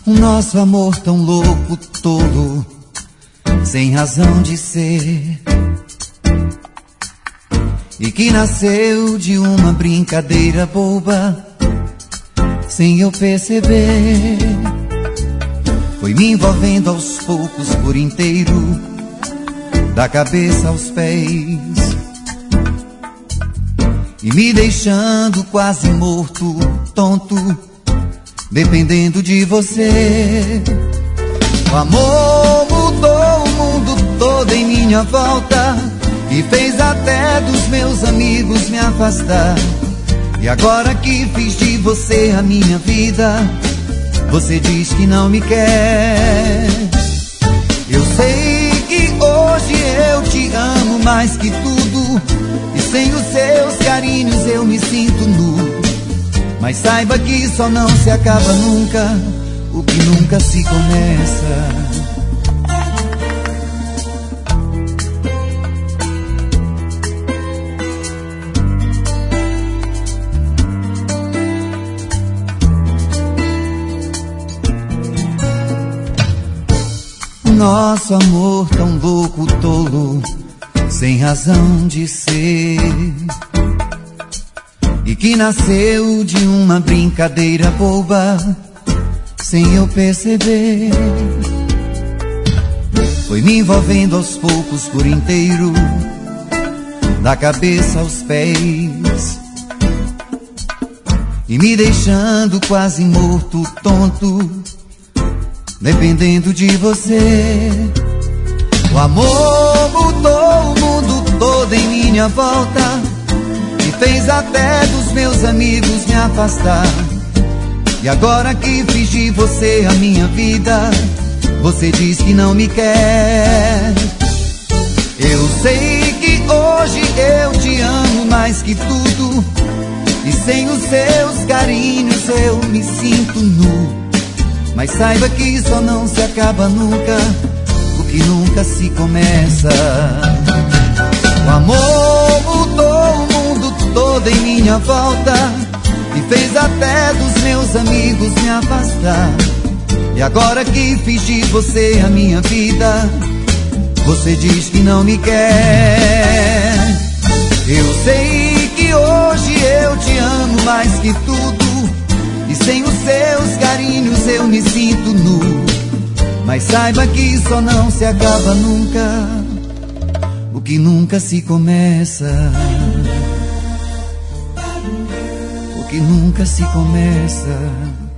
O nosso amor tão louco, tolo, sem razão de ser, e que nasceu de uma brincadeira boba, sem eu perceber. Foi me envolvendo aos poucos por inteiro, da cabeça aos pés, e me deixando quase morto, tonto, dependendo de você. O amor mudou o mundo todo em minha volta e fez até dos meus amigos me afastar. E agora que fiz de você a minha vida, você diz que não me quer. Eu sei que hoje eu te amo mais que tudo, e sem os seus carinhos eu me sinto nu. Mas saiba que só não se acaba nunca o que nunca se começa. Nosso amor tão louco, tolo, sem razão de ser, e que nasceu de uma brincadeira boba, sem eu perceber. Foi me envolvendo aos poucos por inteiro, da cabeça aos pés, e me deixando quase morto, tonto, dependendo de você. O amor mudou o mundo todo em minha volta e fez até dos meus amigos me afastar. E agora que fiz de você a minha vida, você diz que não me quer. Eu sei que hoje eu te amo mais que tudo, e sem os seus carinhos eu me sinto nu. Mas saiba que só não se acaba nunca o que nunca se começa. O amor mudou o mundo todo em minha volta e fez até dos meus amigos me afastar. E agora que fiz de você a minha vida, você diz que não me quer. Eu sei que hoje eu te amo mais que tudo, e sem os seus carinhos eu me sinto nu. Mas saiba que só não se acaba nunca o que nunca se começa. O que nunca se começa.